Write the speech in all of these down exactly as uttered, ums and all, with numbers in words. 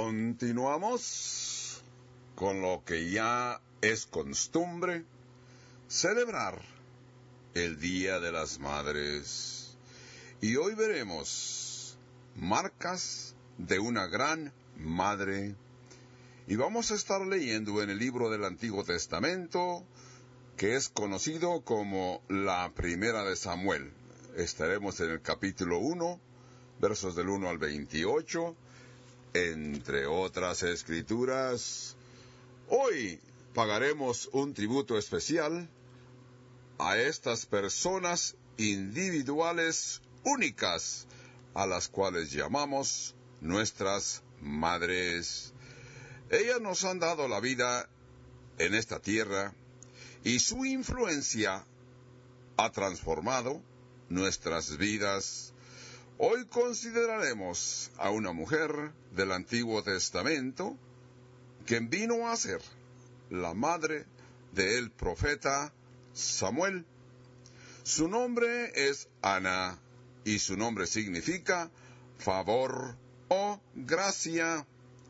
Continuamos con lo que ya es costumbre, celebrar el Día de las Madres. Y hoy veremos marcas de una gran madre. Y vamos a estar leyendo en el libro del Antiguo Testamento, que es conocido como la Primera de Samuel. Estaremos en el capítulo uno, versos del uno al veintiocho, entre otras escrituras. Hoy pagaremos un tributo especial a estas personas individuales únicas, a las cuales llamamos nuestras madres. Ellas nos han dado la vida en esta tierra y su influencia ha transformado nuestras vidas. Hoy consideraremos a una mujer del Antiguo Testamento quien vino a ser la madre del profeta Samuel. Su nombre es Ana y su nombre significa favor o gracia.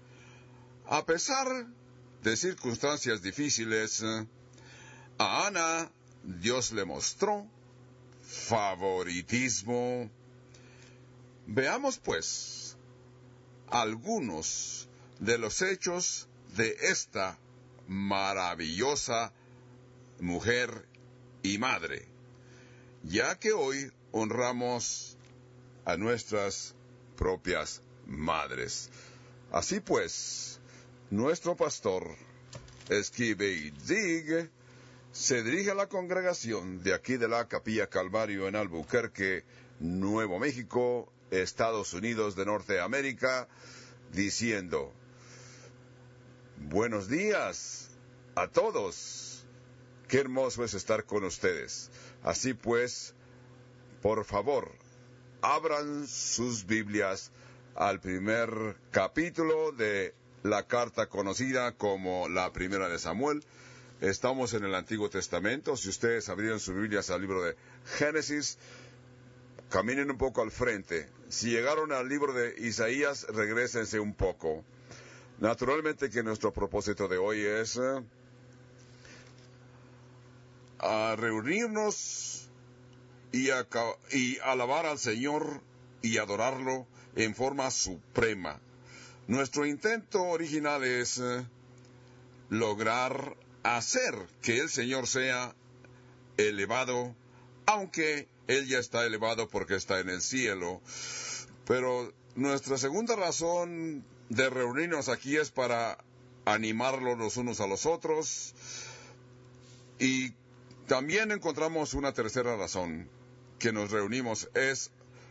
A pesar de circunstancias difíciles, a Ana Dios le mostró favoritismo. Veamos pues algunos de los hechos de esta maravillosa mujer y madre, ya que hoy honramos a nuestras propias madres. Así pues, nuestro pastor, Esquive Zig, se dirige a la congregación de aquí de la Capilla Calvario en Albuquerque, Nuevo México, Estados Unidos de Norteamérica, diciendo: buenos días a todos. Qué hermoso es estar con ustedes. Así pues, por favor, abran sus Biblias al primer capítulo de la carta conocida como la Primera de Samuel. Estamos en el Antiguo Testamento. Si ustedes abrieron sus Biblias al libro de Génesis, caminen un poco al frente. Si llegaron al libro de Isaías, regrésense un poco. Naturalmente que nuestro propósito de hoy es uh, a reunirnos y, a, y alabar al Señor y adorarlo en forma suprema. Nuestro intento original es uh, lograr hacer que el Señor sea elevado, aunque Él ya está elevado porque está en el cielo. Pero nuestra segunda razón de reunirnos aquí es para animarlos los unos a los otros. Y también encontramos una tercera razón que nos reunimos, es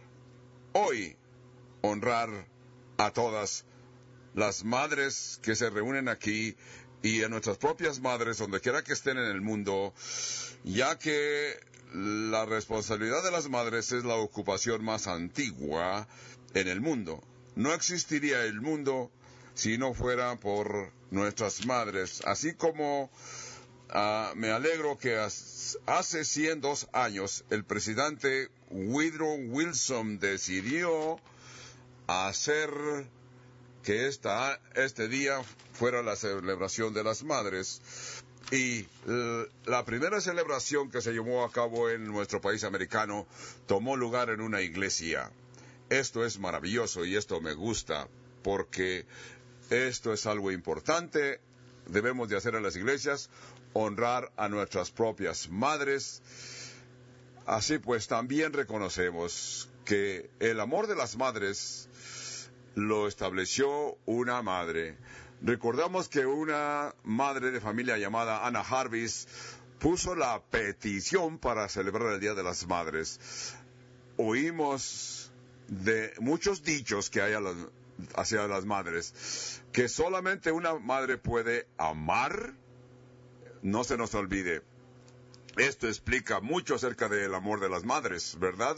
hoy honrar a todas las madres que se reúnen aquí y a nuestras propias madres donde quiera que estén en el mundo, ya que la responsabilidad de las madres es la ocupación más antigua en el mundo. No existiría el mundo si no fuera por nuestras madres. Así como uh, me alegro que as, hace ciento dos años el presidente Woodrow Wilson decidió hacer que esta, este día fuera la celebración de las madres. Y uh, la primera celebración que se llevó a cabo en nuestro país americano tomó lugar en una iglesia. Esto es maravilloso y esto me gusta, porque esto es algo importante. Debemos de hacer en las iglesias, honrar a nuestras propias madres. Así pues, también reconocemos que el amor de las madres lo estableció una madre. Recordamos que una madre de familia llamada Anna Jarvis puso la petición para celebrar el Día de las Madres. Oímos de muchos dichos que hay a las, hacia las madres, que solamente una madre puede amar. No se nos olvide, esto explica mucho acerca del amor de las madres, ¿verdad?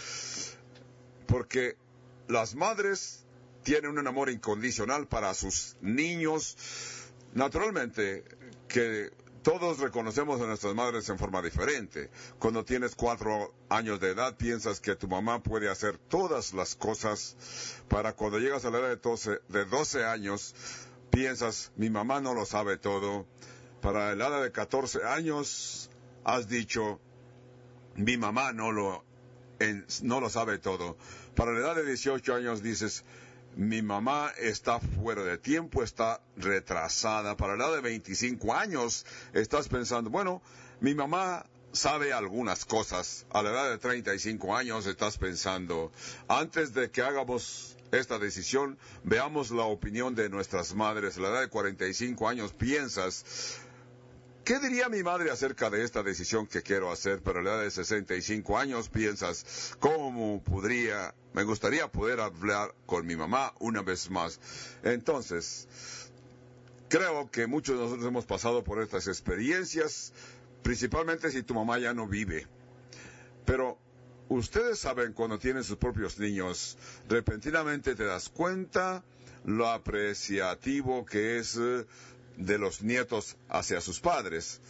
Porque las madres tienen un amor incondicional para sus niños. Naturalmente que todos reconocemos a nuestras madres en forma diferente. Cuando tienes cuatro años de edad, piensas que tu mamá puede hacer todas las cosas. Para cuando llegas a la edad de doce, de doce años, piensas, mi mamá no lo sabe todo. Para la edad de catorce años, has dicho, mi mamá no lo, en, no lo sabe todo. Para la edad de dieciocho años dices, mi mamá está fuera de tiempo, está retrasada. Para la edad de veinticinco años estás pensando, bueno, mi mamá sabe algunas cosas. A la edad de treinta y cinco años estás pensando, antes de que hagamos esta decisión, veamos la opinión de nuestras madres. A la edad de cuarenta y cinco años piensas, ¿qué diría mi madre acerca de esta decisión que quiero hacer? Pero a la edad de sesenta y cinco años piensas, ¿cómo podría, me gustaría poder hablar con mi mamá una vez más? Entonces, creo que muchos de nosotros hemos pasado por estas experiencias, principalmente si tu mamá ya no vive. Pero ustedes saben, cuando tienen sus propios niños, repentinamente te das cuenta lo apreciativo que es de los nietos hacia sus padres.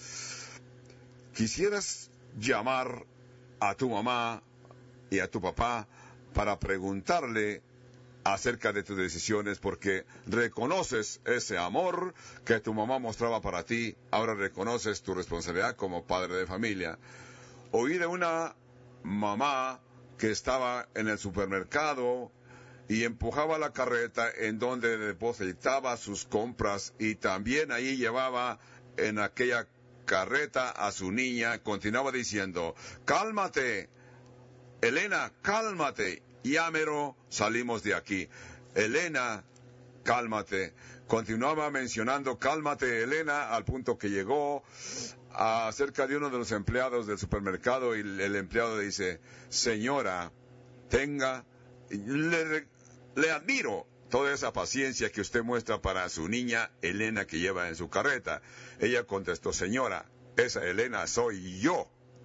Quisieras llamar a tu mamá y a tu papá para preguntarle acerca de tus decisiones, porque reconoces ese amor que tu mamá mostraba para ti. Ahora reconoces tu responsabilidad como padre de familia. Oí de una mamá que estaba en el supermercado y empujaba la carreta en donde depositaba sus compras, y también ahí llevaba en aquella carreta a su niña. Continuaba diciendo, cálmate, Elena, cálmate, ya mero salimos de aquí. Elena, cálmate. Continuaba mencionando, cálmate, Elena, al punto que llegó acerca de uno de los empleados del supermercado, y el empleado dice, señora, tenga, le, le admiro toda esa paciencia que usted muestra para su niña Elena que lleva en su carreta. Ella contestó, señora, esa Elena soy yo.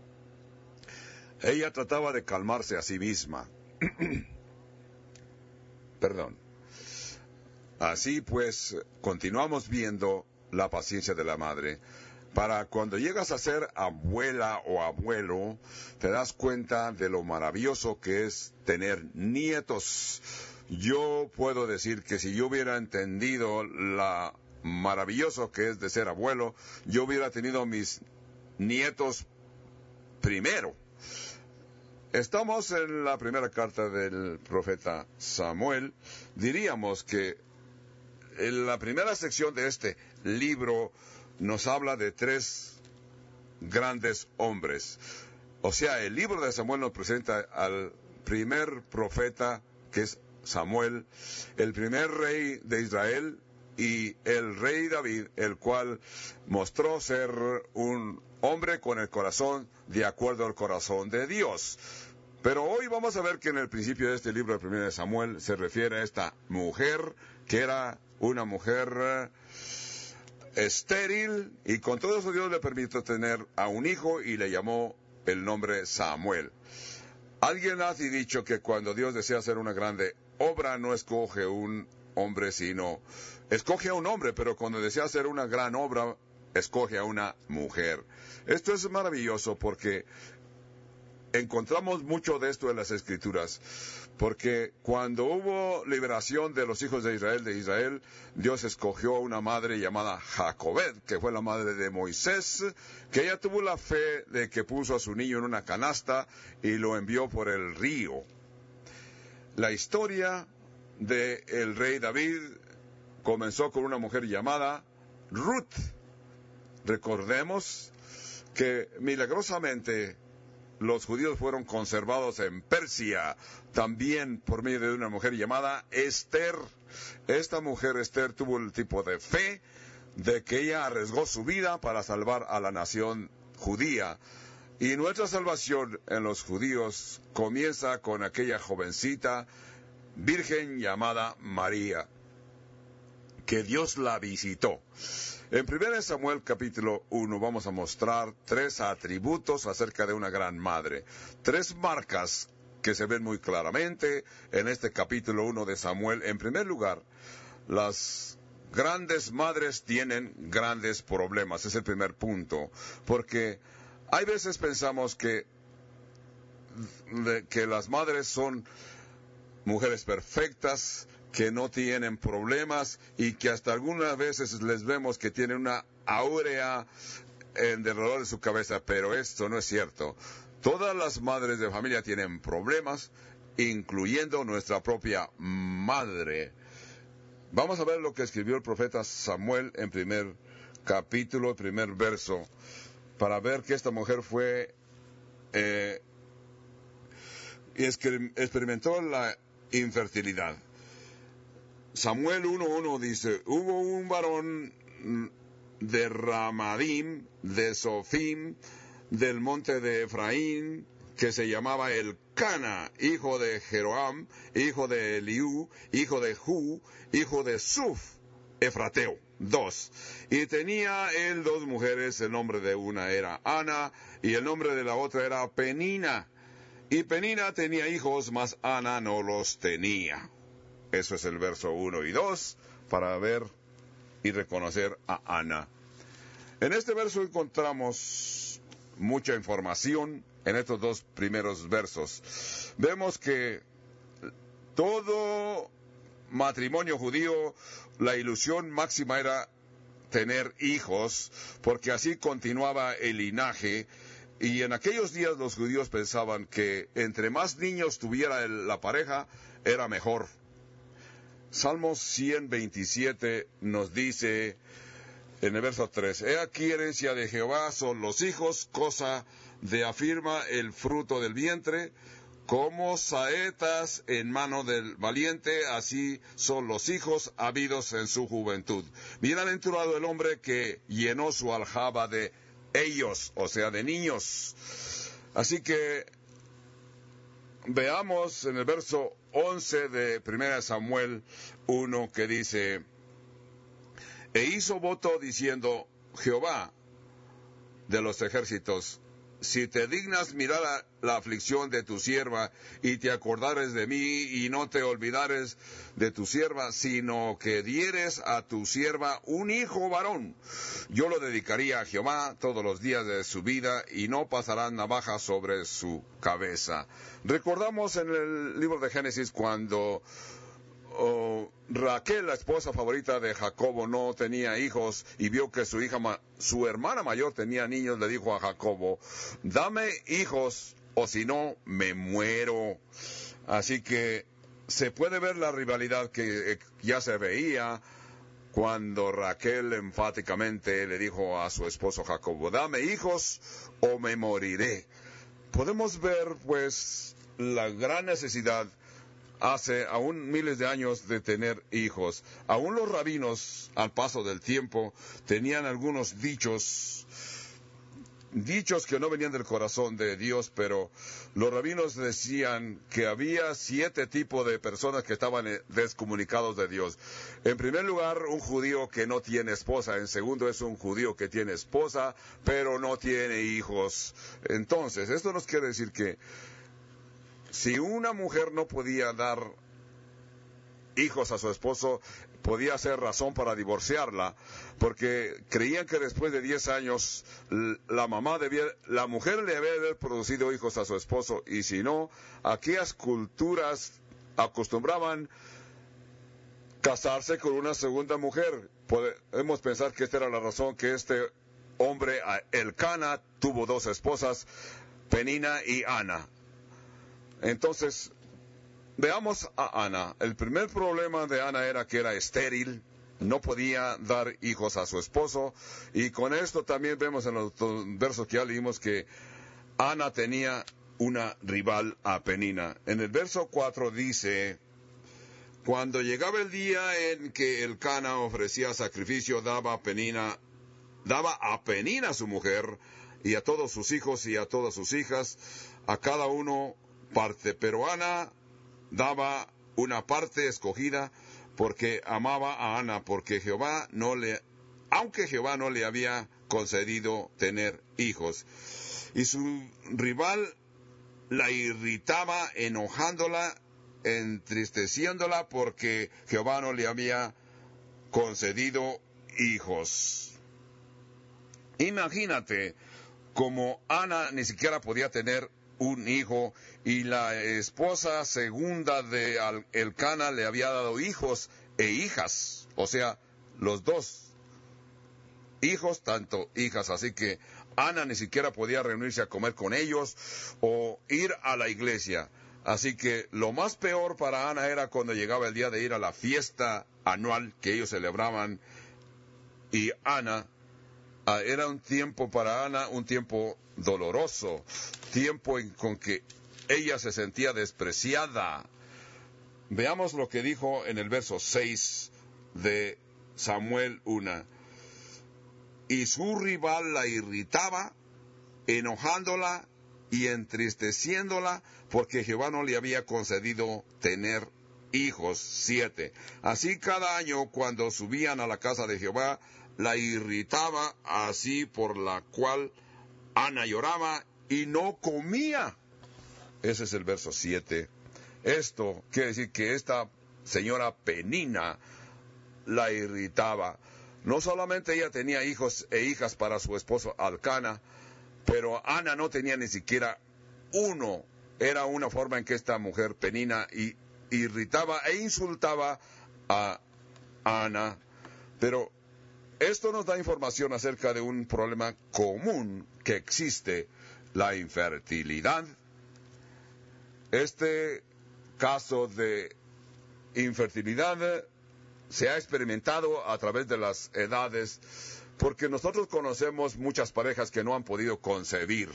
Ella trataba de calmarse a sí misma. Perdón. Así pues, continuamos viendo la paciencia de la madre. Para cuando llegas a ser abuela o abuelo, te das cuenta de lo maravilloso que es tener nietos. Yo puedo decir que si yo hubiera entendido lo maravilloso que es de ser abuelo, yo hubiera tenido mis nietos primero. Estamos en la primera carta del profeta Samuel. Diríamos que en la primera sección de este libro nos habla de tres grandes hombres. O sea, el libro de Samuel nos presenta al primer profeta, que es Samuel, el primer rey de Israel, y el rey David, el cual mostró ser un hombre con el corazón de acuerdo al corazón de Dios. Pero hoy vamos a ver que en el principio de este libro, el primero de Samuel, se refiere a esta mujer, que era una mujer estéril, y con todo eso Dios le permitió tener a un hijo y le llamó el nombre Samuel. Alguien ha dicho que cuando Dios desea hacer una grande obra, no escoge un hombre, sino escoge a un hombre, pero cuando desea hacer una gran obra, escoge a una mujer. Esto es maravilloso porque encontramos mucho de esto en las Escrituras, porque cuando hubo liberación de los hijos de Israel, de Israel, Dios escogió a una madre llamada Jacobed, que fue la madre de Moisés, que ella tuvo la fe de que puso a su niño en una canasta y lo envió por el río. La historia del rey David comenzó con una mujer llamada Ruth. Recordemos que milagrosamente los judíos fueron conservados en Persia, también por medio de una mujer llamada Esther. Esta mujer Esther tuvo el tipo de fe de que ella arriesgó su vida para salvar a la nación judía. Y nuestra salvación en los judíos comienza con aquella jovencita virgen llamada María, que Dios la visitó. En primero Samuel capítulo uno vamos a mostrar tres atributos acerca de una gran madre. Tres marcas que se ven muy claramente en este capítulo uno de Samuel. En primer lugar, las grandes madres tienen grandes problemas. Es el primer punto. Porque hay veces pensamos que, que las madres son mujeres perfectas, que no tienen problemas y que hasta algunas veces les vemos que tienen una áurea en alrededor de su cabeza, pero esto no es cierto. Todas las madres de familia tienen problemas, incluyendo nuestra propia madre. Vamos a ver lo que escribió el profeta Samuel en primer capítulo, primer verso, para ver que esta mujer fue eh, y experimentó la infertilidad. Samuel uno uno dice, hubo un varón de Ramadim, de Sofim, del monte de Efraín, que se llamaba Elcana, hijo de Jeroam, hijo de Eliú, hijo de Hu, hijo de Suf, Efrateo, dos. Y tenía él dos mujeres, el nombre de una era Ana, y el nombre de la otra era Penina. Y Penina tenía hijos, mas Ana no los tenía. Eso es el verso uno y dos, para ver y reconocer a Ana. En este verso encontramos mucha información en estos dos primeros versos. Vemos que todo matrimonio judío, la ilusión máxima era tener hijos, porque así continuaba el linaje. Y en aquellos días los judíos pensaban que entre más niños tuviera el, la pareja, era mejor. Salmos ciento veintisiete nos dice en el verso tres, he aquí herencia de Jehová son los hijos, cosa de afirma el fruto del vientre, como saetas en mano del valiente, así son los hijos habidos en su juventud. Bienaventurado el hombre que llenó su aljaba de ellos, o sea, de niños. Así que veamos en el verso once de primera Samuel uno que dice, e hizo voto diciendo, Jehová de los ejércitos, si te dignas mirar a la aflicción de tu sierva y te acordares de mí y no te olvidares de tu sierva, sino que dieres a tu sierva un hijo varón, yo lo dedicaría a Jehová todos los días de su vida y no pasará navaja sobre su cabeza. Recordamos en el libro de Génesis cuando Oh, Raquel, la esposa favorita de Jacobo, no tenía hijos y vio que su hija, su hermana mayor tenía niños, le dijo a Jacobo, dame hijos o si no me muero. Así que se puede ver la rivalidad que ya se veía cuando Raquel enfáticamente le dijo a su esposo Jacobo, dame hijos o me moriré. Podemos ver pues la gran necesidad hace aún miles de años de tener hijos. Aún los rabinos, al paso del tiempo, tenían algunos dichos, dichos que no venían del corazón de Dios, pero los rabinos decían que había siete tipos de personas que estaban descomunicados de Dios. En primer lugar, un judío que no tiene esposa. En segundo, es un judío que tiene esposa, pero no tiene hijos. Entonces, esto nos quiere decir que si una mujer no podía dar hijos a su esposo, podía ser razón para divorciarla, porque creían que después de diez años la mamá debía, la mujer le debía haber producido hijos a su esposo, y si no, aquellas culturas acostumbraban casarse con una segunda mujer. Podemos pensar que esta era la razón que este hombre, Elcana, tuvo dos esposas, Penina y Ana. Entonces, veamos a Ana. El primer problema de Ana era que era estéril, no podía dar hijos a su esposo, y con esto también vemos en los versos que ya leímos que Ana tenía una rival a Penina. En el verso cuatro dice, cuando llegaba el día en que Elcana ofrecía sacrificio, daba a Penina, daba a Penina su mujer, y a todos sus hijos y a todas sus hijas, a cada uno parte, pero Ana daba una parte escogida porque amaba a Ana, porque Jehová no le, aunque Jehová no le había concedido tener hijos. Y su rival la irritaba, enojándola, entristeciéndola, porque Jehová no le había concedido hijos. Imagínate como Ana ni siquiera podía tener un hijo y la esposa segunda de Elcana le había dado hijos e hijas, o sea, los dos hijos, tanto hijas, así que Ana ni siquiera podía reunirse a comer con ellos o ir a la iglesia. Así que lo más peor para Ana era cuando llegaba el día de ir a la fiesta anual que ellos celebraban, y Ana, ah, era un tiempo para Ana, un tiempo doloroso, tiempo en con que ella se sentía despreciada. Veamos lo que dijo en el verso seis de Samuel uno. Y su rival la irritaba, enojándola y entristeciéndola, porque Jehová no le había concedido tener hijos. Siete. Así cada año cuando subían a la casa de Jehová, la irritaba, así por la cual Ana lloraba y no comía. Ese es el verso siete. Esto quiere decir que esta señora Penina la irritaba. No solamente ella tenía hijos e hijas para su esposo Elcana, pero Ana no tenía ni siquiera uno. Era una forma en que esta mujer Penina y, irritaba e insultaba a Ana. Pero esto nos da información acerca de un problema común que existe, la infertilidad. Este caso de infertilidad se ha experimentado a través de las edades, porque nosotros conocemos muchas parejas que no han podido concebir.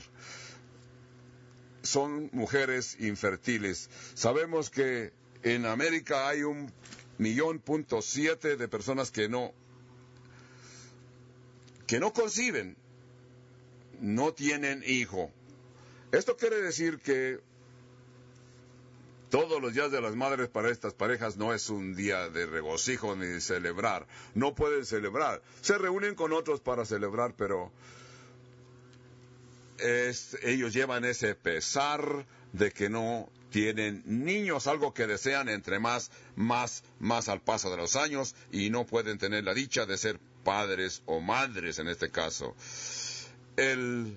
Son mujeres infértiles. Sabemos que en América hay un millón punto siete de personas que no, que no conciben, no tienen hijo. Esto quiere decir que todos los días de las madres para estas parejas no es un día de regocijo ni de celebrar. No pueden celebrar. Se reúnen con otros para celebrar, pero es, ellos llevan ese pesar de que no tienen niños, algo que desean entre más, más, más al paso de los años, y no pueden tener la dicha de ser padres o madres en este caso. El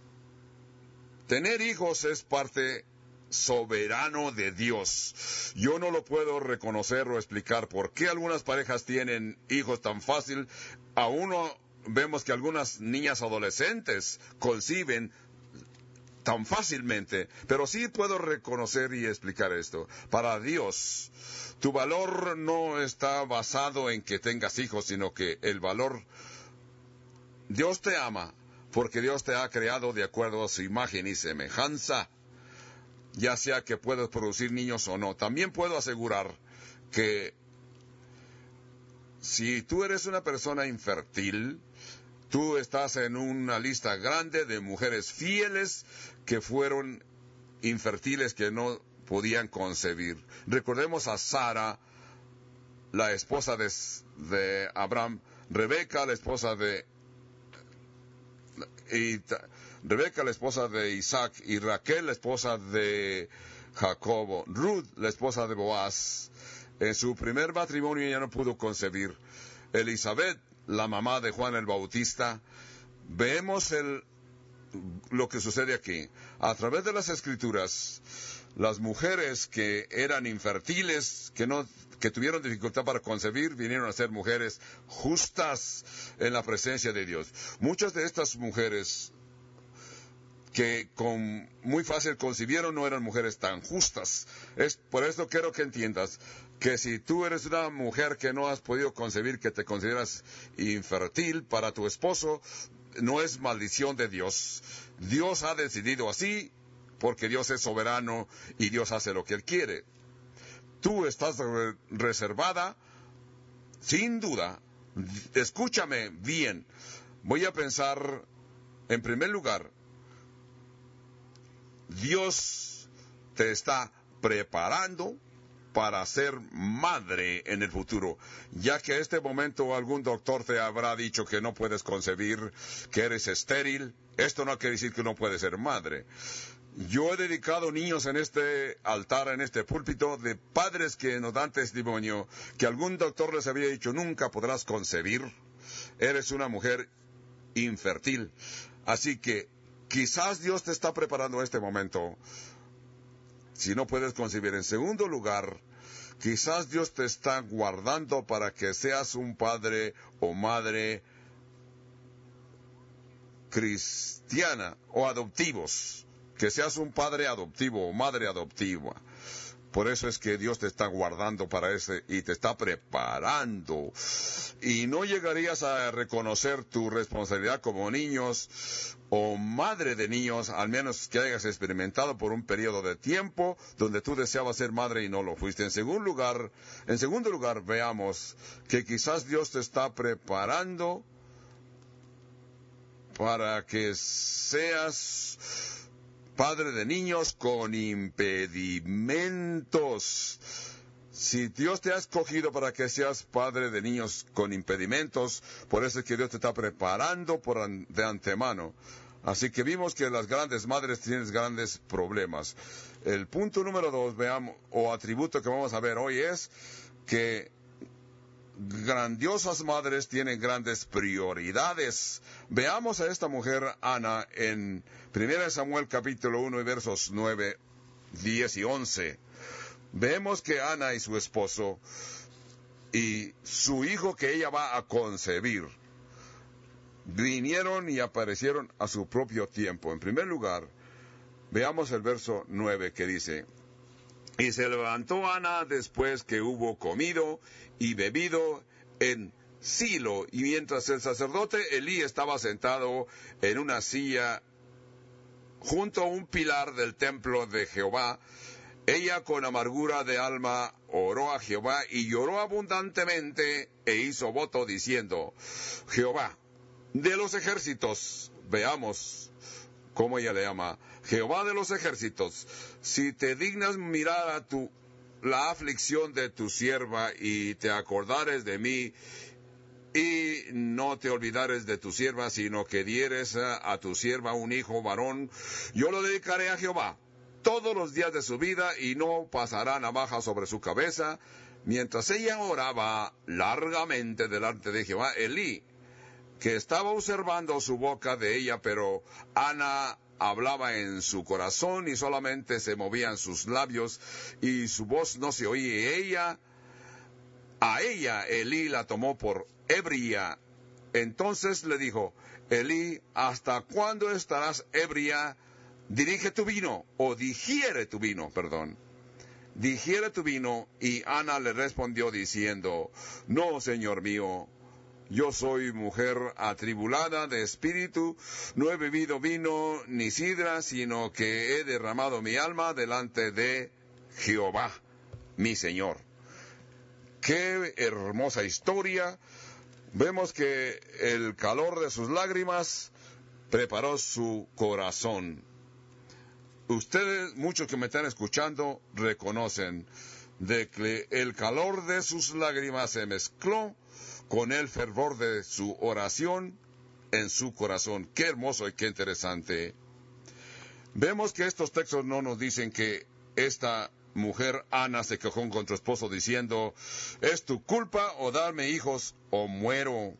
tener hijos es parte soberano de Dios. Yo no lo puedo reconocer o explicar por qué algunas parejas tienen hijos tan fácil. A uno vemos que algunas niñas adolescentes conciben tan fácilmente, pero sí puedo reconocer y explicar esto. Para Dios, tu valor no está basado en que tengas hijos, sino que el valor, Dios te ama porque Dios te ha creado de acuerdo a su imagen y semejanza, ya sea que puedas producir niños o no. También puedo asegurar que si tú eres una persona infértil, tú estás en una lista grande de mujeres fieles que fueron infértiles, que no podían concebir. Recordemos a Sara, la esposa de, de Abraham, Rebeca, la esposa de y, Rebeca, la esposa de Isaac, y Raquel, la esposa de Jacobo. Ruth, la esposa de Boaz. En su primer matrimonio ella no pudo concebir. Elizabeth, la mamá de Juan el Bautista. Vemos el, lo que sucede aquí. A través de las Escrituras, las mujeres que eran infértiles, que no, que tuvieron dificultad para concebir, vinieron a ser mujeres justas en la presencia de Dios. Muchas de estas mujeres que con muy fácil concibieron no eran mujeres tan justas. Es por esto quiero que entiendas que si tú eres una mujer que no has podido concebir, que te consideras infértil para tu esposo, no es maldición de Dios. Dios ha decidido así porque Dios es soberano y Dios hace lo que Él quiere. Tú estás re- reservada, sin duda. Escúchame bien. Voy a pensar, en primer lugar, Dios te está preparando para ser madre en el futuro, ya que en este momento algún doctor te habrá dicho que no puedes concebir, que eres estéril. Esto no quiere decir que no puedes ser madre. Yo he dedicado niños en este altar, en este púlpito, de padres que nos dan testimonio, que algún doctor les había dicho, nunca podrás concebir, eres una mujer infértil. Así que quizás Dios te está preparando este momento, si no puedes concebir. En segundo lugar, quizás Dios te está guardando para que seas un padre o madre cristiana o adoptivos. Que seas un padre adoptivo o madre adoptiva. Por eso es que Dios te está guardando para ese y te está preparando. Y no llegarías a reconocer tu responsabilidad como niños o madre de niños, al menos que hayas experimentado por un periodo de tiempo donde tú deseabas ser madre y no lo fuiste. En segundo lugar, en segundo lugar, veamos que quizás Dios te está preparando para que seas padre de niños con impedimentos. Si Dios te ha escogido para que seas padre de niños con impedimentos, por eso es que Dios te está preparando por an- de antemano. Así que vimos que las grandes madres tienen grandes problemas. El punto número dos, veamos, o atributo que vamos a ver hoy es que grandiosas madres tienen grandes prioridades. Veamos a esta mujer Ana en primera de Samuel capítulo uno y versos nueve, diez y once. Vemos que Ana y su esposo y su hijo que ella va a concebir vinieron y aparecieron a su propio tiempo. En primer lugar, veamos el verso nueve que dice: y se levantó Ana después que hubo comido y bebido en Silo, y mientras el sacerdote Elí estaba sentado en una silla junto a un pilar del templo de Jehová, ella con amargura de alma oró a Jehová y lloró abundantemente e hizo voto diciendo: Jehová de los ejércitos, veamos cómo ella le llama, Jehová de los ejércitos, si te dignas mirar a tu la aflicción de tu sierva y te acordares de mí y no te olvidares de tu sierva, sino que dieres a, a tu sierva un hijo varón, yo lo dedicaré a Jehová todos los días de su vida y no pasará navaja sobre su cabeza. Mientras ella oraba largamente delante de Jehová, Elí, que estaba observando su boca de ella, pero Ana hablaba en su corazón y solamente se movían sus labios y su voz no se oía. Y ella, a ella Elí la tomó por ebria. Entonces le dijo: Elí, ¿hasta cuándo estarás ebria? Dirige tu vino, o digiere tu vino, perdón. Digiere tu vino. Y Ana le respondió diciendo: no, señor mío, yo soy mujer atribulada de espíritu, no he bebido vino ni sidra, sino que he derramado mi alma delante de Jehová, mi Señor. Qué hermosa historia. Vemos que el calor de sus lágrimas preparó su corazón. Ustedes, muchos que me están escuchando, reconocen de que el calor de sus lágrimas se mezcló con el fervor de su oración en su corazón. Qué hermoso y qué interesante. Vemos que estos textos no nos dicen que esta mujer Ana se quejó contra su esposo diciendo: es tu culpa o darme hijos o muero.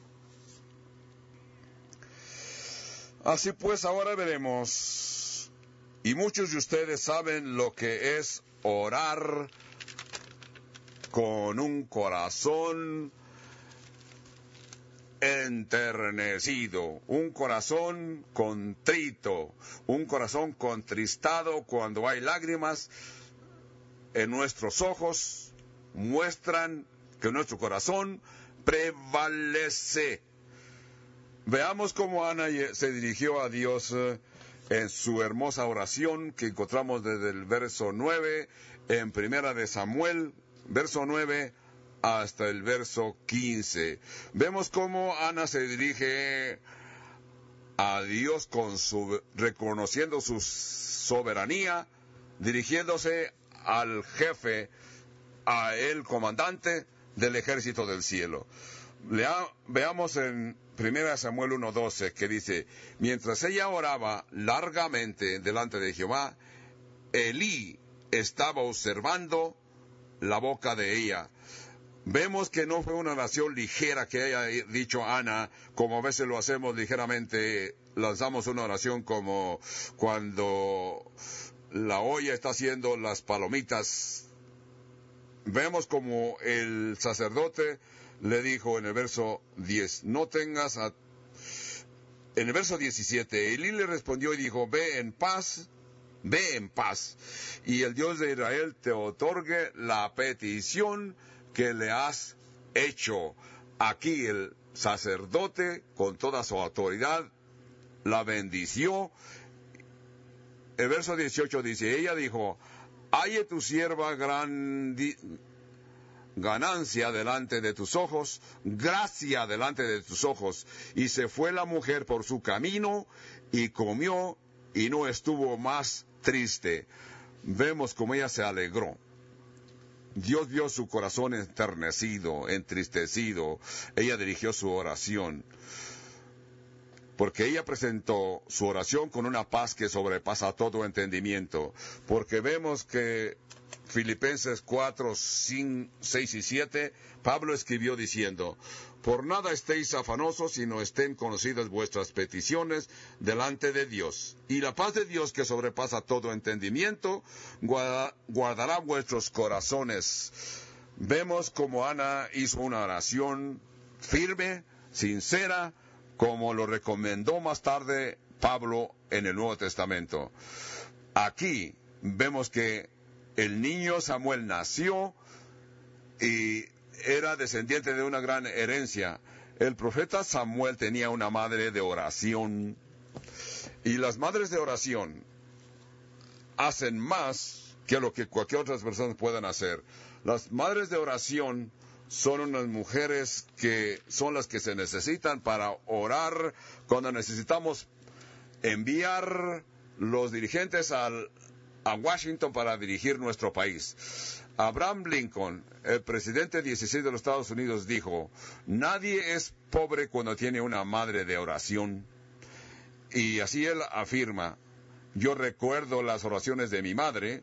Así pues, ahora veremos, y muchos de ustedes saben lo que es orar con un corazón enternecido, un corazón contrito, un corazón contristado cuando hay lágrimas en nuestros ojos, muestran que nuestro corazón prevalece. Veamos cómo Ana se dirigió a Dios en su hermosa oración que encontramos desde el verso nueve en Primera de Samuel, verso nueve hasta el verso quince. Vemos cómo Ana se dirige a Dios con su, reconociendo su soberanía, dirigiéndose al jefe, a el comandante del ejército del cielo. Lea, veamos en primera Samuel uno doce, que dice, mientras ella oraba largamente delante de Jehová, Elí estaba observando la boca de ella. Vemos que no fue una oración ligera que haya dicho Ana, como a veces lo hacemos ligeramente, lanzamos una oración como cuando la olla está haciendo las palomitas. Vemos como el sacerdote le dijo en el verso diez, no tengas a... En el verso diecisiete, Elí le respondió y dijo, ve en paz, ve en paz, y el Dios de Israel te otorgue la petición que le has hecho. Aquí el sacerdote, con toda su autoridad, la bendició. El verso dieciocho dice, ella dijo, halle tu sierva gran ganancia delante de tus ojos, gracia delante de tus ojos. Y se fue la mujer por su camino, y comió, y no estuvo más triste. Vemos como ella se alegró. Dios vio su corazón enternecido, entristecido. Ella dirigió su oración, porque ella presentó su oración con una paz que sobrepasa todo entendimiento. Porque vemos que Filipenses cuatro, cinco, seis y siete, Pablo escribió diciendo, por nada estéis afanosos, sino estén conocidas vuestras peticiones delante de Dios. Y la paz de Dios, que sobrepasa todo entendimiento, guarda, guardará vuestros corazones. Vemos como Ana hizo una oración firme, sincera, como lo recomendó más tarde Pablo en el Nuevo Testamento. Aquí vemos que el niño Samuel nació y era descendiente de una gran herencia. El profeta Samuel tenía una madre de oración, y las madres de oración hacen más que lo que cualquier otra persona puedan hacer. Las madres de oración son unas mujeres que son las que se necesitan para orar cuando necesitamos enviar los dirigentes al, a Washington para dirigir nuestro país. Abraham Lincoln, el presidente dieciséis de los Estados Unidos, dijo, nadie es pobre cuando tiene una madre de oración. Y así él afirma, yo recuerdo las oraciones de mi madre.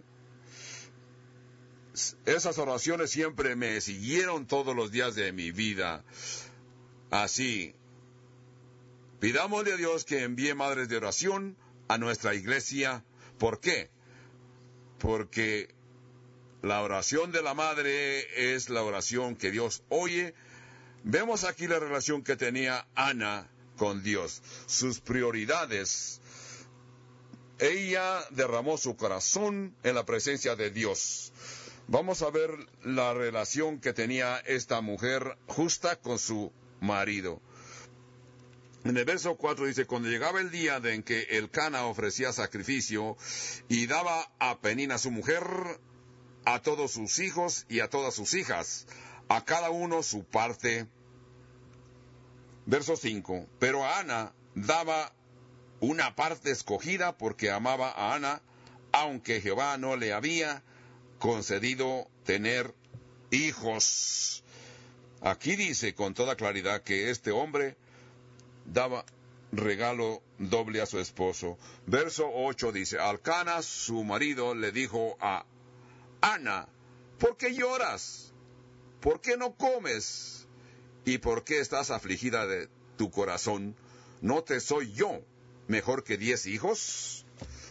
Esas oraciones siempre me siguieron todos los días de mi vida. Así, pidámosle a Dios que envíe madres de oración a nuestra iglesia. ¿Por qué? Porque la oración de la madre es la oración que Dios oye. Vemos aquí la relación que tenía Ana con Dios, sus prioridades. Ella derramó su corazón en la presencia de Dios. Vamos a ver la relación que tenía esta mujer justa con su marido. En el verso cuatro dice, cuando llegaba el día de en que Elcana ofrecía sacrificio y daba a Penina su mujer, a todos sus hijos y a todas sus hijas, a cada uno su parte. Verso cinco, pero a Ana daba una parte escogida porque amaba a Ana, aunque Jehová no le había concedido tener hijos. Aquí dice con toda claridad que este hombre daba regalo doble a su esposo. Verso ocho dice, Elcana, su marido, le dijo a Ana, ¿por qué lloras? ¿Por qué no comes? ¿Y por qué estás afligida de tu corazón? ¿No te soy yo mejor que diez hijos?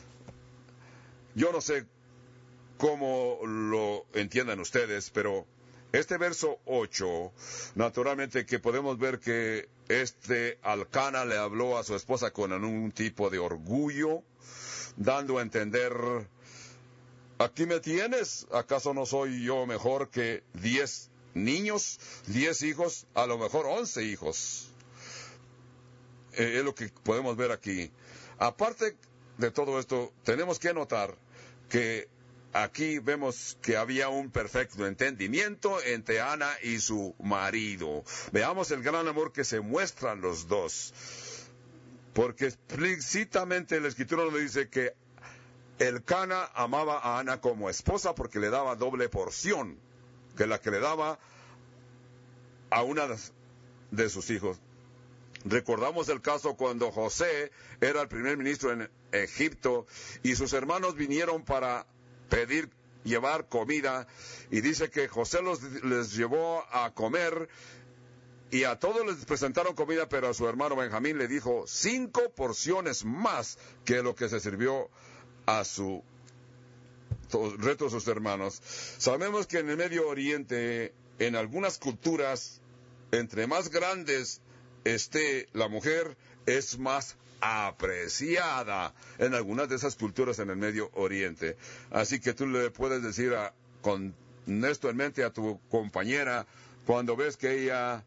Yo no sé cómo lo entiendan ustedes, pero este verso ocho, naturalmente que podemos ver que este Elcana le habló a su esposa con un tipo de orgullo, dando a entender, aquí me tienes, ¿acaso no soy yo mejor que diez niños, diez hijos, a lo mejor once hijos? Eh, es lo que podemos ver aquí. Aparte de todo esto, tenemos que notar que aquí vemos que había un perfecto entendimiento entre Ana y su marido. Veamos el gran amor que se muestran los dos. Porque explícitamente la Escritura nos dice que Elcana amaba a Ana como esposa porque le daba doble porción que la que le daba a una de sus hijos. Recordamos el caso cuando José era el primer ministro en Egipto y sus hermanos vinieron para pedir, llevar comida, y dice que José los, les llevó a comer y a todos les presentaron comida, pero a su hermano Benjamín le dijo cinco porciones más que lo que se sirvió a su resto de sus hermanos. Sabemos que en el Medio Oriente, en algunas culturas, entre más grandes esté la mujer, es más apreciada en algunas de esas culturas en el Medio Oriente. Así que tú le puedes decir a, con esto en mente a tu compañera, cuando ves que ella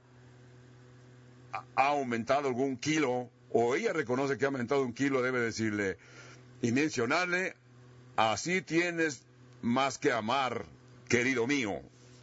ha aumentado algún kilo, o ella reconoce que ha aumentado un kilo, debe decirle y mencionarle: así tienes más que amar, querido mío,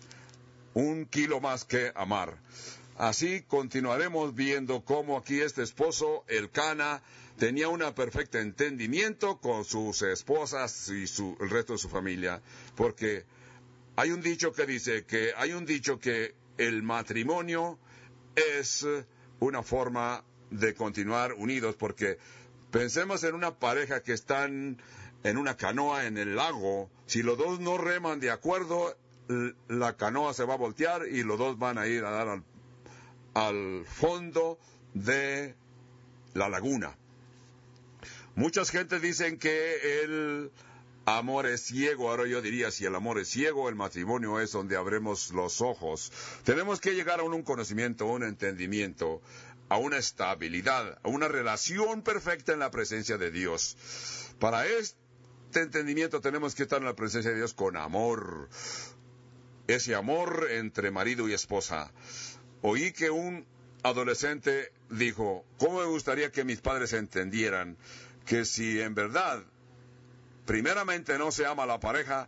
un kilo más que amar. Así continuaremos viendo cómo aquí este esposo, Elcana, tenía un perfecto entendimiento con sus esposas y su, el resto de su familia. Porque hay un dicho que dice que hay un dicho que el matrimonio es una forma de continuar unidos. Porque pensemos en una pareja que están en una canoa en el lago. Si los dos no reman de acuerdo, la canoa se va a voltear y los dos van a ir a dar al al fondo de la laguna. Muchas gentes dicen que el amor es ciego. Ahora yo diría, si el amor es ciego, el matrimonio es donde abremos los ojos. Tenemos que llegar a un conocimiento, a un entendimiento, a una estabilidad, a una relación perfecta en la presencia de Dios. Para este entendimiento tenemos que estar en la presencia de Dios con amor. Ese amor entre marido y esposa. Oí que un adolescente dijo: ¿cómo me gustaría que mis padres entendieran que si en verdad, primeramente, no se ama a la pareja,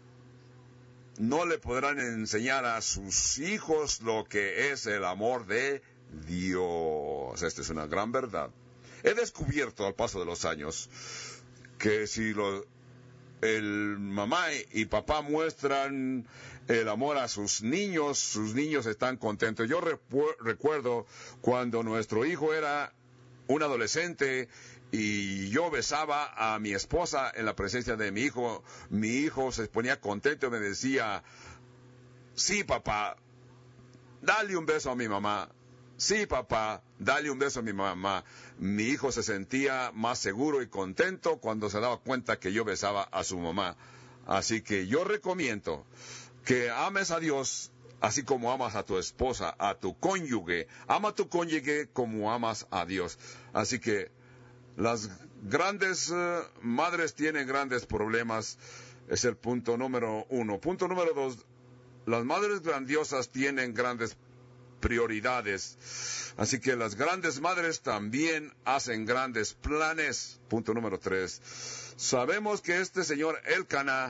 no le podrán enseñar a sus hijos lo que es el amor de Dios? Esta es una gran verdad. He descubierto al paso de los años que si lo, el mamá y papá muestran el amor a sus niños, sus niños están contentos. Yo repu- recuerdo cuando nuestro hijo era un adolescente y yo besaba a mi esposa en la presencia de mi hijo, mi hijo se ponía contento y me decía: sí, papá, dale un beso a mi mamá. Sí, papá, dale un beso a mi mamá. Mi hijo se sentía más seguro y contento cuando se daba cuenta que yo besaba a su mamá. Así que yo recomiendo que ames a Dios así como amas a tu esposa, a tu cónyuge. Ama a tu cónyuge como amas a Dios. Así que las grandes uh, madres tienen grandes problemas. Es el punto número uno. Punto número dos. Las madres grandiosas tienen grandes prioridades. Así que las grandes madres también hacen grandes planes. Punto número tres. Sabemos que este señor Elcana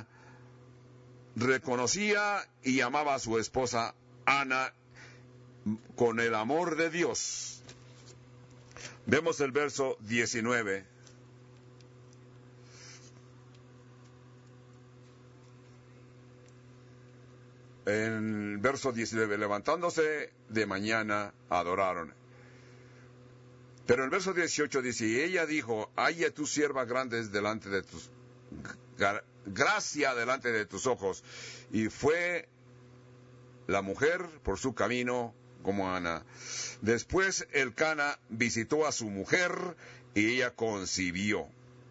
reconocía y amaba a su esposa Ana con el amor de Dios. Vemos el verso diecinueve. En el verso diecinueve, levantándose de mañana, adoraron. Pero el verso dieciocho dice: y ella dijo: haya tu sierva grandes delante de tus... gracia delante de tus ojos. Y fue la mujer por su camino como Ana. Después Elcana visitó a su mujer y ella concibió.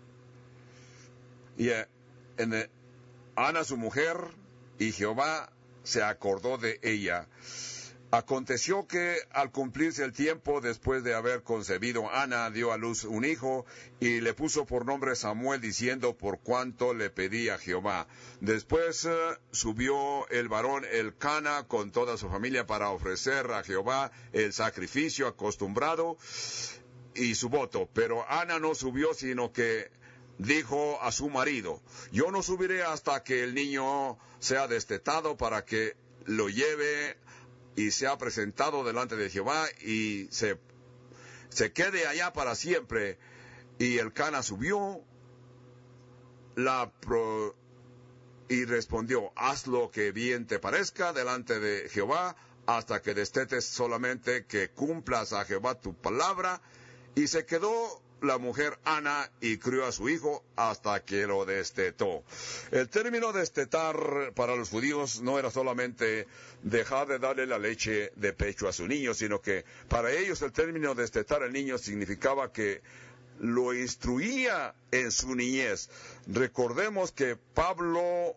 Y en el, Ana su mujer, y Jehová se acordó de ella. Aconteció que al cumplirse el tiempo, después de haber concebido, Ana dio a luz un hijo y le puso por nombre Samuel, diciendo: por cuanto le pedí a Jehová. Después uh, subió el varón Elcana con toda su familia para ofrecer a Jehová el sacrificio acostumbrado y su voto. Pero Ana no subió, sino que dijo a su marido: yo no subiré hasta que el niño sea destetado, para que lo lleve y sea presentado delante de Jehová y se, se quede allá para siempre. Y Elcana subió la pro, y respondió: haz lo que bien te parezca delante de Jehová. hasta que destetes, solamente que cumplas a Jehová tu palabra. Y se quedó la mujer Ana y crió a su hijo hasta que lo destetó. El término destetar para los judíos no era solamente dejar de darle la leche de pecho a su niño, sino que para ellos el término destetar al niño significaba que lo instruía en su niñez. Recordemos que Pablo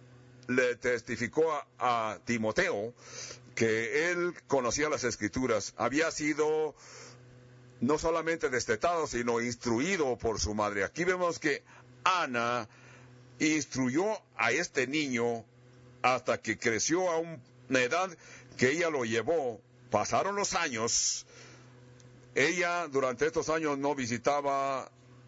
le testificó a, a Timoteo que él conocía las Escrituras, había sido no solamente destetado, sino instruido por su madre. Aquí vemos que Ana instruyó a este niño hasta que creció a una edad que ella lo llevó. Pasaron los años. Ella durante estos años no visitaba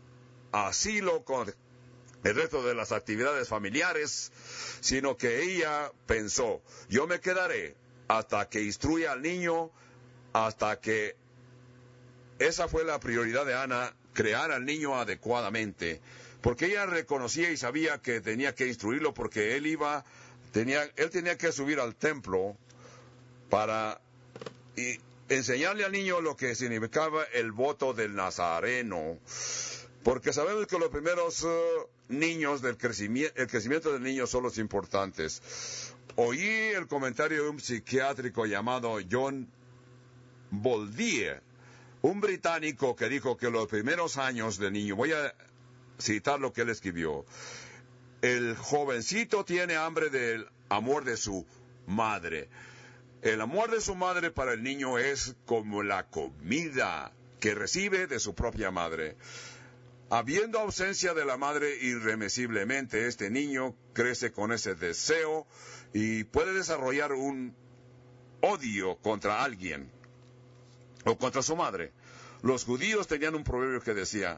asilo con el resto de las actividades familiares, sino que ella pensó, yo me quedaré hasta que instruya al niño, hasta que... Esa fue la prioridad de Ana, crear al niño adecuadamente, porque ella reconocía y sabía que tenía que instruirlo, porque él iba, tenía, él tenía que subir al templo para y enseñarle al niño lo que significaba el voto del nazareno, porque sabemos que los primeros uh, niños del crecimiento, el crecimiento del niño son los importantes. Oí el comentario de un psiquiátrico llamado John Boldier, un británico que dijo que los primeros años del niño, voy a citar lo que él escribió, el jovencito tiene hambre del amor de su madre. El amor de su madre para el niño es como la comida que recibe de su propia madre. Habiendo ausencia de la madre irremisiblemente, este niño crece con ese deseo y puede desarrollar un odio contra alguien o contra su madre. Los judíos tenían un proverbio que decía,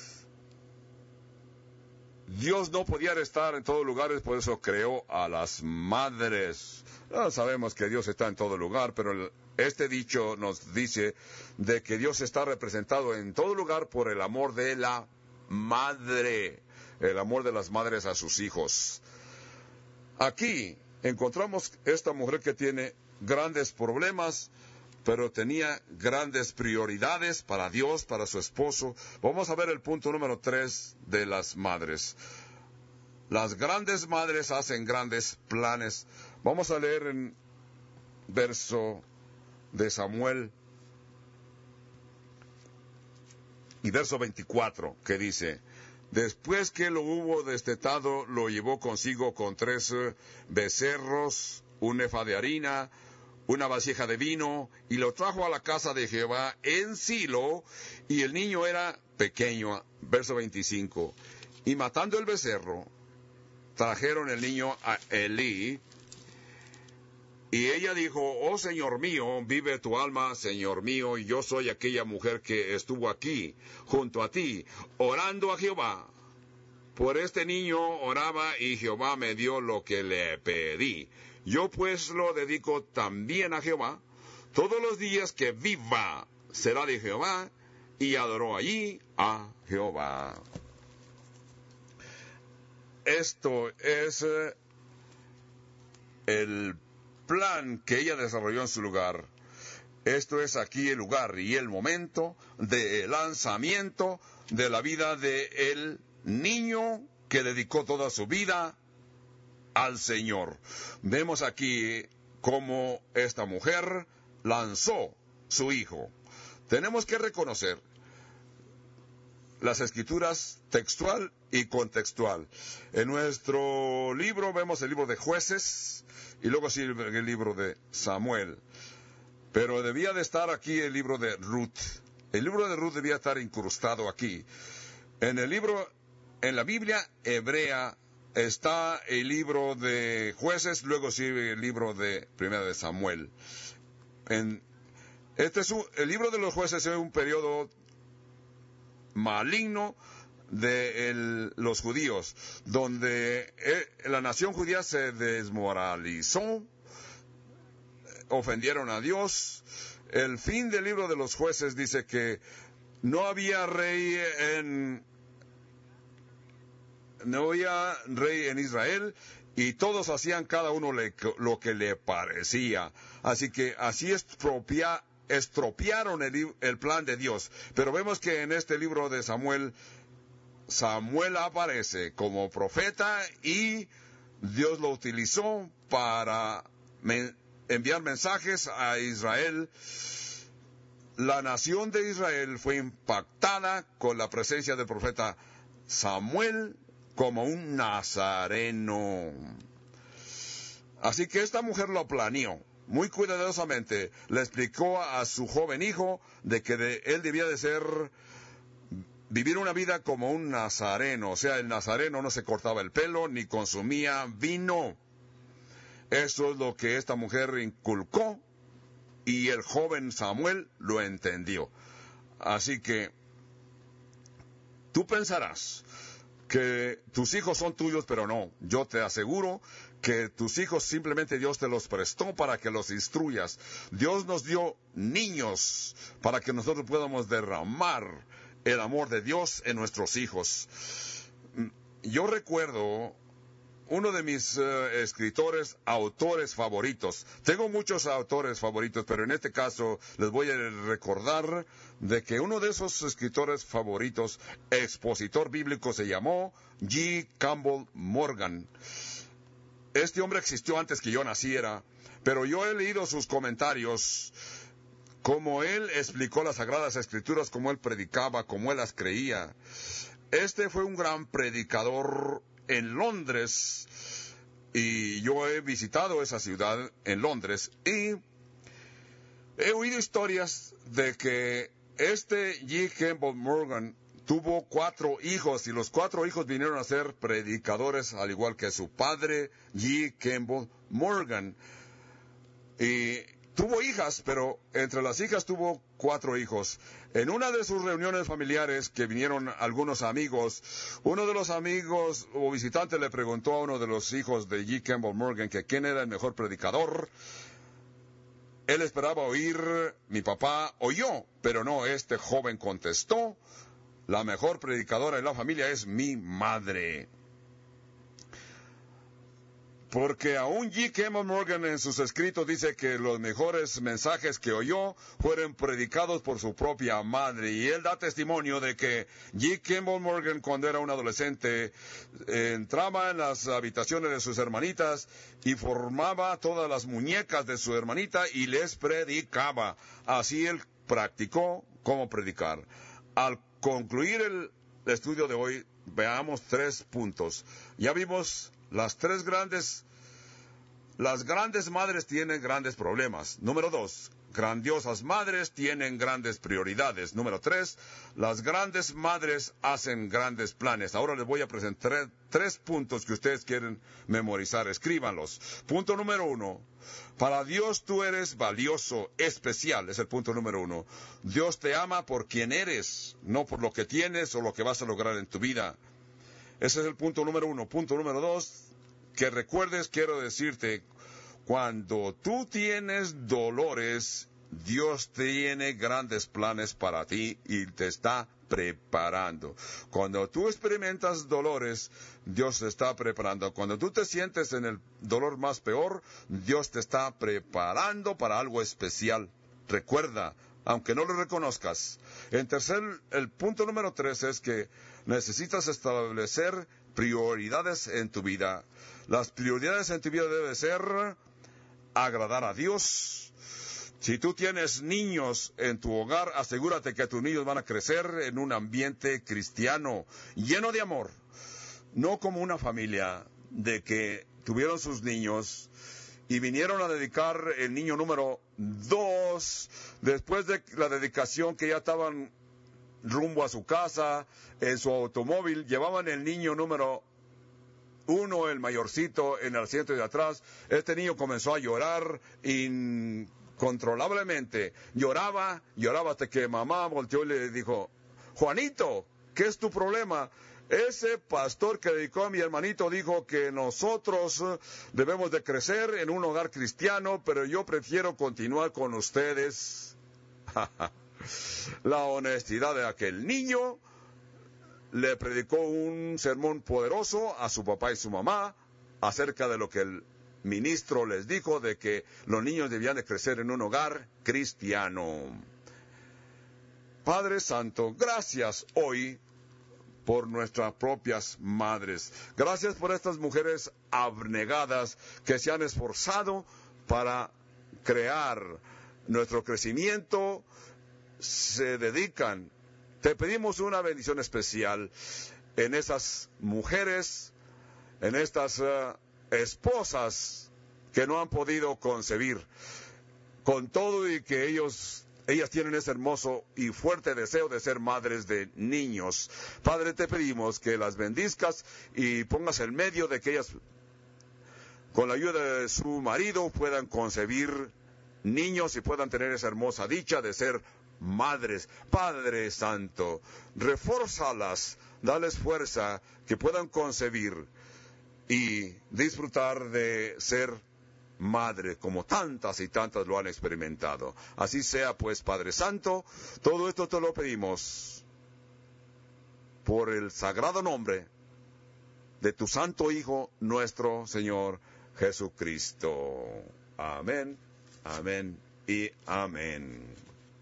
Dios no podía estar en todos lugares, por eso creó a las madres. No sabemos que Dios está en todo lugar, pero este dicho nos dice de que Dios está representado en todo lugar por el amor de la madre, el amor de las madres a sus hijos. Aquí encontramos esta mujer que tiene grandes problemas, pero tenía grandes prioridades para Dios, para su esposo. Vamos a ver el punto número tres de las madres. Las grandes madres hacen grandes planes. Vamos a leer en verso de Samuel y verso veinticuatro, que dice, después que lo hubo destetado, lo llevó consigo con tres becerros, un efa de harina, una vasija de vino, y lo trajo a la casa de Jehová en Silo, y el niño era pequeño. Verso veinticinco. Y matando el becerro, trajeron el niño a Elí, y ella dijo, oh Señor mío, vive tu alma, Señor mío, y yo soy aquella mujer que estuvo aquí, junto a ti, orando a Jehová. Por este niño oraba, y Jehová me dio lo que le pedí. Yo pues lo dedico también a Jehová. Todos los días que viva será de Jehová. Y adoró allí a Jehová. Esto es eh, el plan que ella desarrolló en su lugar. Esto es aquí el lugar y el momento de lanzamiento de la vida de el niño que dedicó toda su vida al Señor. Vemos aquí cómo esta mujer lanzó su hijo. Tenemos que reconocer las escrituras textual y contextual. En nuestro libro vemos el libro de Jueces y luego sí el libro de Samuel. Pero debía de estar aquí el libro de Ruth. El libro de Ruth debía estar incrustado aquí. En el libro, en la Biblia hebrea, está el libro de Jueces, luego sigue el libro de Primera de Samuel. En, este es un, el libro de los Jueces es un periodo maligno de el, los judíos, donde eh, la nación judía se desmoralizó, ofendieron a Dios. El fin del libro de los Jueces dice que no había rey en No había rey en Israel, y todos hacían cada uno le, lo que le parecía. Así que así estropia, estropearon el, el plan de Dios. Pero vemos que en este libro de Samuel, Samuel aparece como profeta y Dios lo utilizó para me, enviar mensajes a Israel. La nación de Israel fue impactada con la presencia del profeta Samuel como un nazareno. Así que esta mujer lo planeó muy cuidadosamente. Le explicó a su joven hijo de que de, él debía de ser, vivir una vida como un nazareno. O sea, el nazareno no se cortaba el pelo ni consumía vino. Eso es lo que esta mujer inculcó y el joven Samuel lo entendió. Así que tú pensarás que tus hijos son tuyos, pero no. Yo te aseguro que tus hijos simplemente Dios te los prestó para que los instruyas. Dios nos dio niños para que nosotros podamos derramar el amor de Dios en nuestros hijos. Yo recuerdo uno de mis uh, escritores, autores favoritos. Tengo muchos autores favoritos, pero en este caso les voy a recordar de que uno de esos escritores favoritos, expositor bíblico, se llamó G. Campbell Morgan. Este hombre existió antes que yo naciera, pero yo he leído sus comentarios, cómo él explicó las Sagradas Escrituras, cómo él predicaba, cómo él las creía. Este fue un gran predicador en Londres, y yo he visitado esa ciudad en Londres, y he oído historias de que este G. Campbell Morgan tuvo cuatro hijos, y los cuatro hijos vinieron a ser predicadores, al igual que su padre, G. Campbell Morgan. Y tuvo hijas, pero entre las hijas tuvo cuatro hijos. En una de sus reuniones familiares, que vinieron algunos amigos, uno de los amigos o visitantes le preguntó a uno de los hijos de G. Campbell Morgan que quién era el mejor predicador. Él esperaba oír mi papá o yo, pero no, este joven contestó: la mejor predicadora de la familia es mi madre. Porque aún G. Campbell Morgan en sus escritos dice que los mejores mensajes que oyó fueron predicados por su propia madre. Y él da testimonio de que G. Campbell Morgan, cuando era un adolescente, eh, entraba en las habitaciones de sus hermanitas y formaba todas las muñecas de su hermanita y les predicaba. Así él practicó cómo predicar. Al concluir el estudio de hoy, veamos tres puntos. Ya vimos las tres grandes, las grandes madres tienen grandes problemas. Número dos, grandiosas madres tienen grandes prioridades. Número tres, las grandes madres hacen grandes planes. Ahora les voy a presentar tres puntos que ustedes quieren memorizar. Escríbanlos. Punto número uno. Para Dios tú eres valioso, especial. Es el punto número uno. Dios te ama por quien eres, no por lo que tienes o lo que vas a lograr en tu vida. Ese es el punto número uno. Punto número dos, que recuerdes, quiero decirte, cuando tú tienes dolores, Dios tiene grandes planes para ti y te está preparando. Cuando tú experimentas dolores, Dios te está preparando. Cuando tú te sientes en el dolor más peor, Dios te está preparando para algo especial. Recuerda, aunque no lo reconozcas. En tercer, el punto número tres es que necesitas establecer prioridades en tu vida. Las prioridades en tu vida deben ser agradar a Dios. Si tú tienes niños en tu hogar, asegúrate que tus niños van a crecer en un ambiente cristiano, lleno de amor. No como una familia de que tuvieron sus niños y vinieron a dedicar el niño número dos, después de la dedicación que ya estaban rumbo a su casa, en su automóvil, llevaban el niño número uno, el mayorcito, en el asiento de atrás. Este niño comenzó a llorar incontrolablemente. Lloraba, lloraba hasta que mamá volteó y le dijo: Juanito, ¿qué es tu problema? Ese pastor que dedicó a mi hermanito dijo que nosotros debemos de crecer en un hogar cristiano, pero yo prefiero continuar con ustedes. La honestidad de aquel niño le predicó un sermón poderoso a su papá y su mamá, acerca de lo que el ministro les dijo, de que los niños debían de crecer en un hogar cristiano. Padre Santo, gracias hoy por nuestras propias madres. Gracias por estas mujeres abnegadas que se han esforzado para crear nuestro crecimiento, se dedican. Te pedimos una bendición especial en esas mujeres, en estas uh, esposas que no han podido concebir, con todo y que ellos Ellas tienen ese hermoso y fuerte deseo de ser madres de niños. Padre, te pedimos que las bendizcas y pongas el medio de que ellas, con la ayuda de su marido, puedan concebir niños y puedan tener esa hermosa dicha de ser madres. Padre Santo, refórzalas, dales fuerza, que puedan concebir y disfrutar de ser madre, como tantas y tantas lo han experimentado. Así sea, pues, Padre Santo, todo esto te lo pedimos por el sagrado nombre de tu Santo Hijo, nuestro Señor Jesucristo. Amén, amén y amén.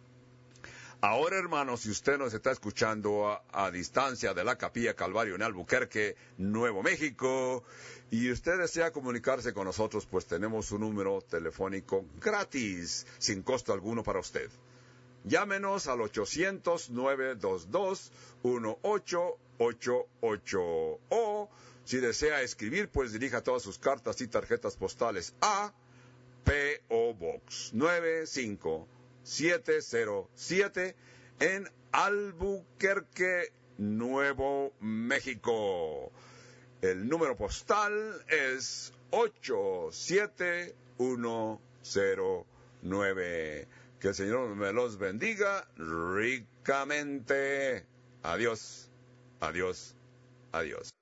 Ahora, hermanos, si usted nos está escuchando a, a distancia de la Capilla Calvario en Albuquerque, Nuevo México, y usted desea comunicarse con nosotros, pues tenemos un número telefónico gratis, sin costo alguno para usted. Llámenos al ochocientos, nueve dos dos, uno ocho ocho ocho. O, si desea escribir, pues dirija todas sus cartas y tarjetas postales a P O Box nueve cinco siete cero siete en Albuquerque, Nuevo México. El número postal es ocho siete uno cero nueve. Que el Señor me los bendiga ricamente. Adiós, adiós, adiós.